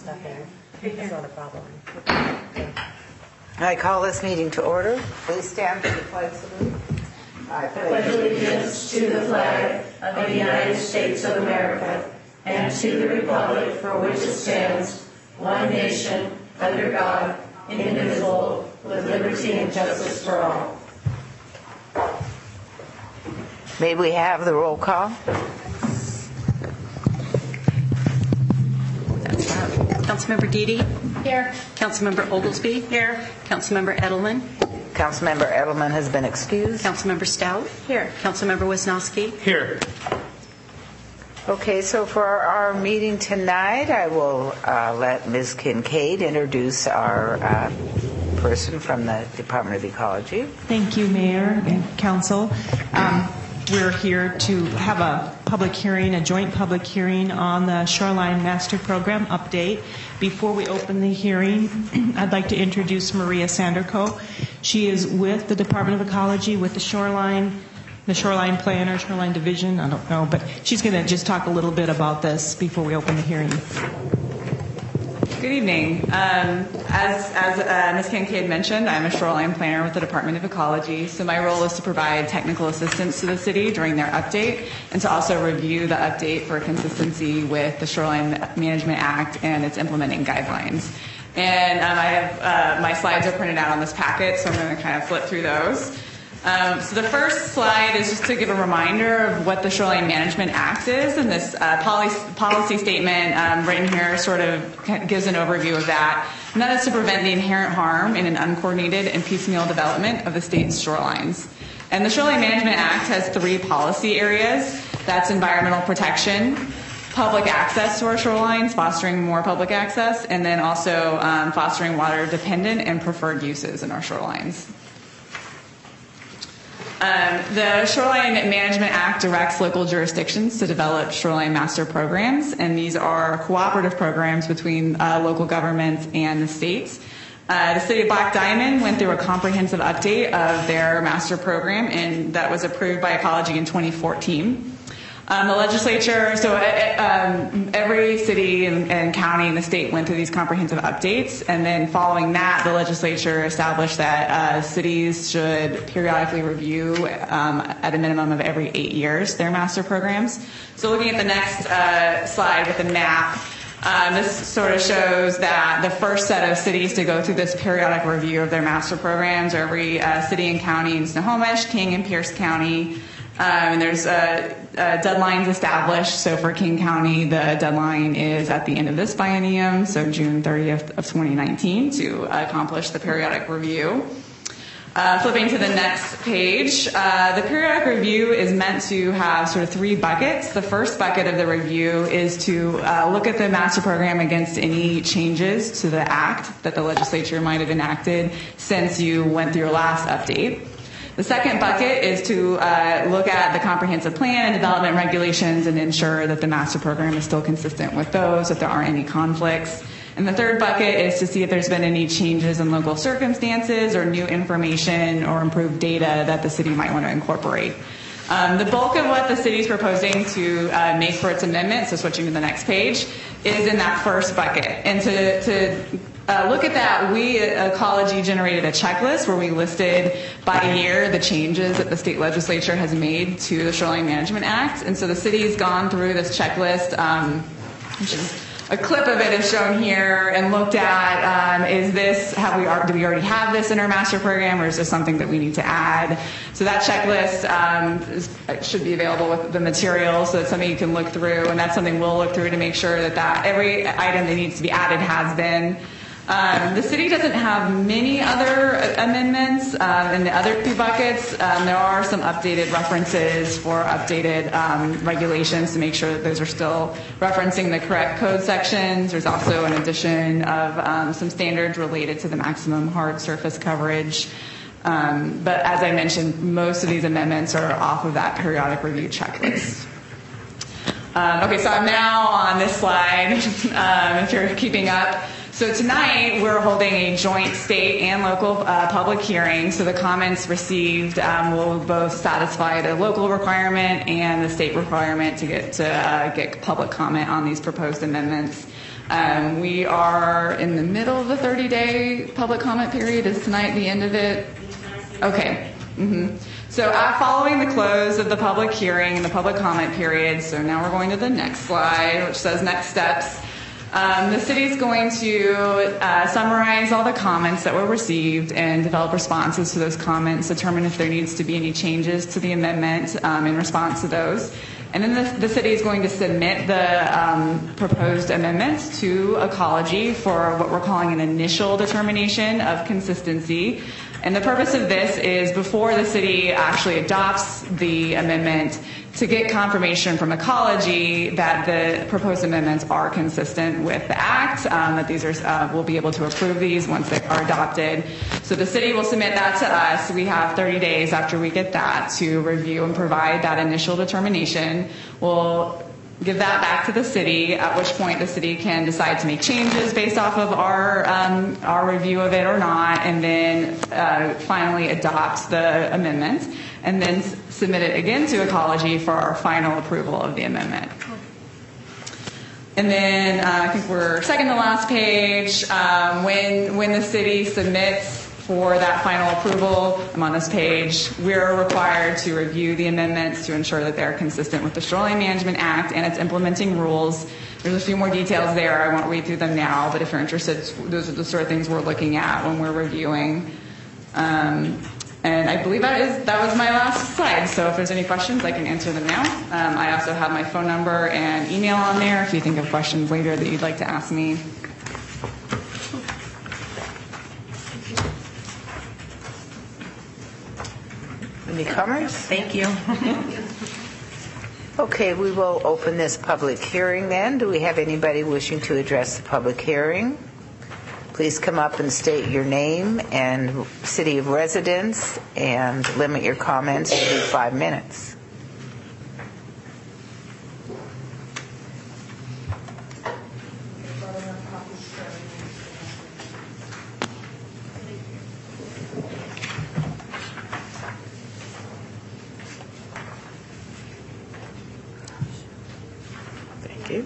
Nothing. It's not a problem. I call this meeting to order. Please stand for the pledge salute. I pledge allegiance to the flag of the United States of America and to the republic for which it stands, one nation, under God, indivisible, with liberty and justice for all. May we have the roll call? Councilmember Deedy? Here. Councilmember Oglesby? Here. Councilmember Edelman? Councilmember Edelman has been excused. Councilmember Stout? Here. Councilmember Wisnowski? Here. Okay, so for our meeting tonight, I will let Ms. Kincaid introduce our person from the Department of Ecology. Thank you, Mayor and Council. We're here to have a public hearing, a joint public hearing on the Shoreline Master Program update. Before we open the hearing, I'd like to introduce Maria Sanderco. She is with the Department of Ecology, with the Shoreline Planner, Shoreline Division, I don't know, but she's going to just talk a little bit about this before we open the hearing. Good evening. As Ms. Kincaid mentioned, I'm a shoreline planner with the Department of Ecology, so my role is to provide technical assistance to the city during their update and to also review the update for consistency with the Shoreline Management Act and its implementing guidelines. And I have my slides are printed out on this packet, so I'm going to kind of flip through those. So the first slide is just to give a reminder of what the Shoreline Management Act is, and this policy statement written here sort of gives an overview of that. And that is to prevent the inherent harm in an uncoordinated and piecemeal development of the state's shorelines. And the Shoreline Management Act has 3 policy areas. That's environmental protection, public access to our shorelines, fostering more public access, and then also fostering water-dependent and preferred uses in our shorelines. The Shoreline Management Act directs local jurisdictions to develop shoreline master programs, and these are cooperative programs between local governments and the states. The city of Black Diamond went through a comprehensive update of their master program, and that was approved by Ecology in 2014. The legislature, so every city and county in the state went through these comprehensive updates, and then following that, the legislature established that cities should periodically review at a minimum of every 8 years their master programs. So looking at the next slide with the map, this sort of shows that the first set of cities to go through this periodic review of their master programs are every city and county in Snohomish, King, and Pierce County. And there's deadlines established. So for King County, the deadline is at the end of this biennium, so June 30th of 2019, to accomplish the periodic review. Flipping to the next page, the periodic review is meant to have sort of 3 buckets. The first bucket of the review is to look at the master program against any changes to the act that the legislature might have enacted since you went through your last update. The second bucket is to look at the comprehensive plan and development regulations and ensure that the master program is still consistent with those, that there aren't any conflicts. And the third bucket is to see if there's been any changes in local circumstances or new information or improved data that the city might want to incorporate. The bulk of what the city is proposing to make for its amendment, so switching to the next page, is in that first bucket. And to look at that, we at Ecology generated a checklist where we listed by year the changes that the state legislature has made to the Shoreline Management Act. And so the city's gone through this checklist, which is a clip of it is shown here, and looked at do we already have this in our master program, or is this something that we need to add? So that checklist should be available with the materials, so it's something you can look through, and that's something we'll look through to make sure that every item that needs to be added has been. The city doesn't have many other amendments in the other 2 buckets. There are some updated references for updated regulations to make sure that those are still referencing the correct code sections. There's also an addition of some standards related to the maximum hard surface coverage. But as I mentioned, most of these amendments are off of that periodic review checklist. Okay, so I'm now on this slide, if you're keeping up. So tonight we're holding a joint state and local public hearing. So the comments received will both satisfy the local requirement and the state requirement to get public comment on these proposed amendments. We are in the middle of the 30-day public comment period. Is tonight the end of it? Okay. So following the close of the public hearing and the public comment period, so now we're going to the next slide, which says next steps. The city is going to summarize all the comments that were received and develop responses to those comments, determine if there needs to be any changes to the amendment in response to those. And then the city is going to submit the proposed amendments to Ecology for what we're calling an initial determination of consistency. And the purpose of this is before the city actually adopts the amendment to get confirmation from Ecology that the proposed amendments are consistent with the Act, that these are, we'll be able to approve these once they are adopted. So the city will submit that to us. We have 30 days after we get that to review and provide that initial determination. We'll give that back to the city, at which point the city can decide to make changes based off of our review of it or not, and then finally adopt the amendment, and then submit it again to Ecology for our final approval of the amendment. And then I think we're second to last page. When the city submits for that final approval, I'm on this page, we're required to review the amendments to ensure that they're consistent with the Shoreline Management Act and its implementing rules. There's a few more details there. I won't read through them now, but if you're interested, those are the sort of things we're looking at when we're reviewing. And I believe that was my last slide. So if there's any questions, I can answer them now. I also have my phone number and email on there if you think of questions later that you'd like to ask me. Newcomers? Thank you. Okay, we will open this public hearing then. Do we have anybody wishing to address the public hearing? Please come up and state your name and city of residence and limit your comments to 5 minutes. Thank you.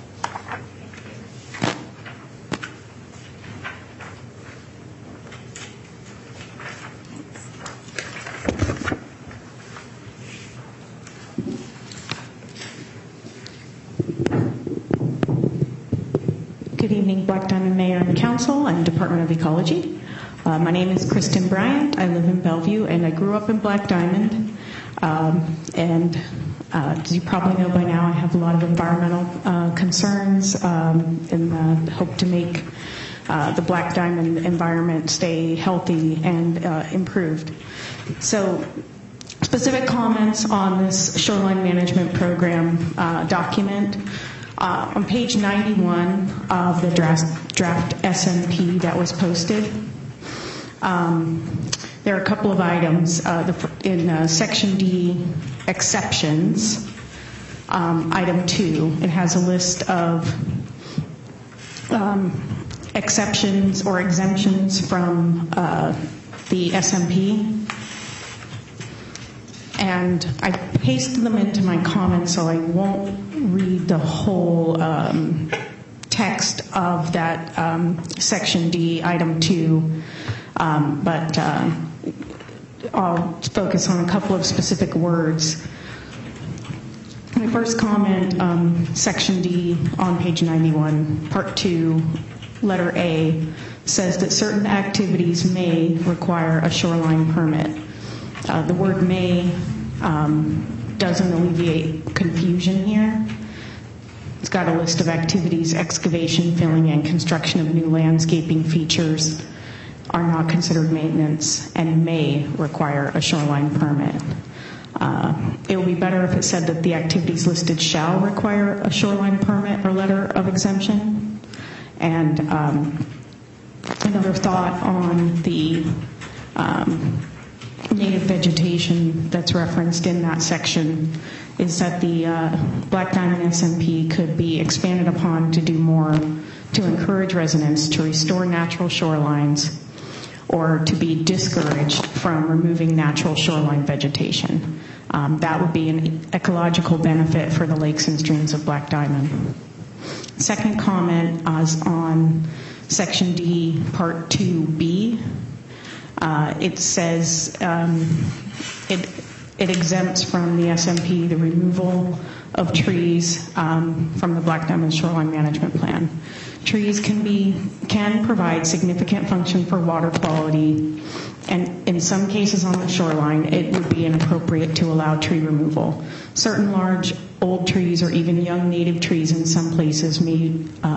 Good evening, Black Diamond Mayor and Council and Department of Ecology. My name is Kristen Bryant. I live in Bellevue, and I grew up in Black Diamond. As you probably know by now, I have a lot of environmental concerns and hope to make the Black Diamond environment stay healthy and improved. So, specific comments on this Shoreline Management Program document. On page 91 of the draft SMP that was posted, there are a couple of items. In Section D, exceptions, item 2, it has a list of exceptions or exemptions from the SMP. And I pasted them into my comments, so I won't read the whole text of that Section D, Item 2, but I'll focus on a couple of specific words. My first comment, Section D on page 91, Part 2, letter A, says that certain activities may require a shoreline permit. The word may doesn't alleviate confusion here. It's got a list of activities: excavation, filling, and construction of new landscaping features are not considered maintenance and may require a shoreline permit. It would be better if it said that the activities listed shall require a shoreline permit or letter of exemption. And another thought on the native vegetation that's referenced in that section is that the Black Diamond SMP could be expanded upon to do more to encourage residents to restore natural shorelines or to be discouraged from removing natural shoreline vegetation. That would be an ecological benefit for the lakes and streams of Black Diamond. Second comment is on Section D, Part 2B. It says it exempts from the SMP the removal of trees from the Black Diamond Shoreline Management Plan. Trees can provide significant function for water quality, and in some cases on the shoreline, it would be inappropriate to allow tree removal. Certain large old trees or even young native trees in some places may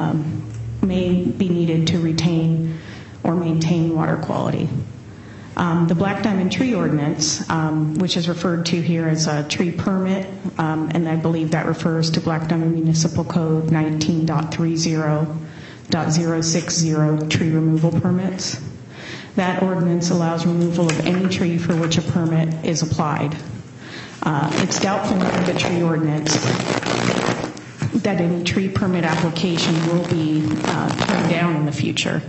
be needed to retain or maintain water quality. The Black Diamond Tree Ordinance, which is referred to here as a tree permit, and I believe that refers to Black Diamond Municipal Code 19.30.060 tree removal permits. That ordinance allows removal of any tree for which a permit is applied. It's doubtful under the tree ordinance that any tree permit application will be turned down in the future.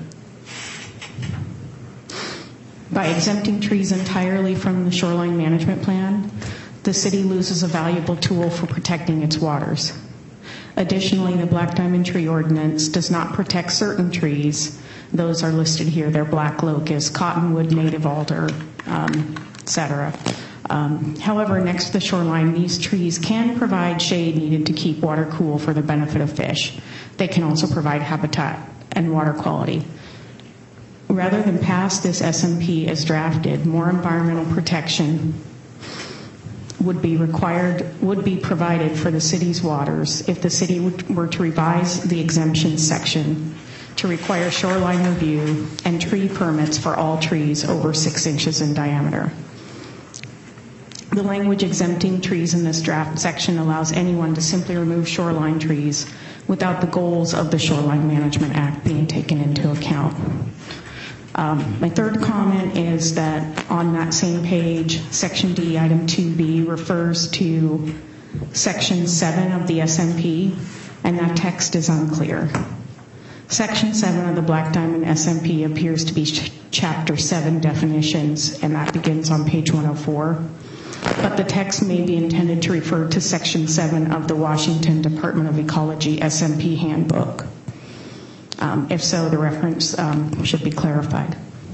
By exempting trees entirely from the shoreline management plan, the city loses a valuable tool for protecting its waters. Additionally, the Black Diamond Tree Ordinance does not protect certain trees. Those are listed here. They're black locust, cottonwood, native alder, etc. However, next to the shoreline, these trees can provide shade needed to keep water cool for the benefit of fish. They can also provide habitat and water quality. Rather than pass this SMP as drafted, more environmental protection would be provided for the city's waters if the city were to revise the exemption section to require shoreline review and tree permits for all trees over 6 inches in diameter. The language exempting trees in this draft section allows anyone to simply remove shoreline trees without the goals of the Shoreline Management Act being taken into account. My third comment is that on that same page, Section D, Item 2B, refers to Section 7 of the SMP, and that text is unclear. Section 7 of the Black Diamond SMP appears to be Chapter 7 definitions, and that begins on page 104. But the text may be intended to refer to Section 7 of the Washington Department of Ecology SMP handbook. If so, the reference should be clarified.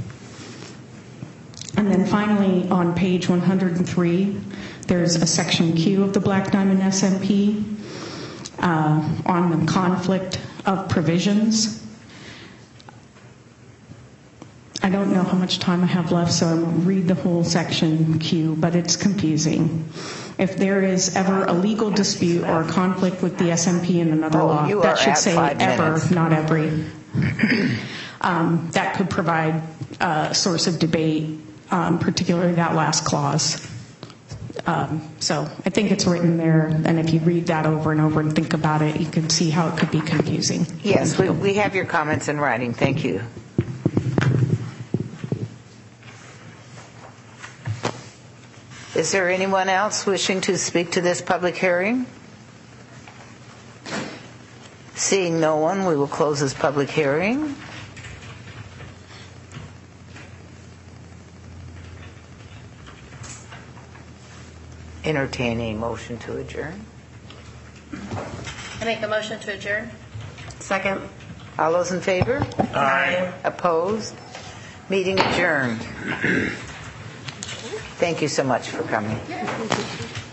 And then finally, on page 103, there's a Section Q of the Black Diamond SMP on the conflict of provisions. I don't know how much time I have left, so I won't read the whole Section Q, but it's confusing. If there is ever a legal dispute or a conflict with the SMP in another law, that should say ever, not every. That could provide a source of debate, particularly that last clause. So I think it's written there, and if you read that over and over and think about it, you can see how it could be confusing. Yes, we have your comments in writing. Thank you. Is there anyone else wishing to speak to this public hearing? Seeing no one, we will close this public hearing. Entertain a motion to adjourn. I make a motion to adjourn. Second. All those in favor? Aye. Opposed? Meeting adjourned. Thank you so much for coming.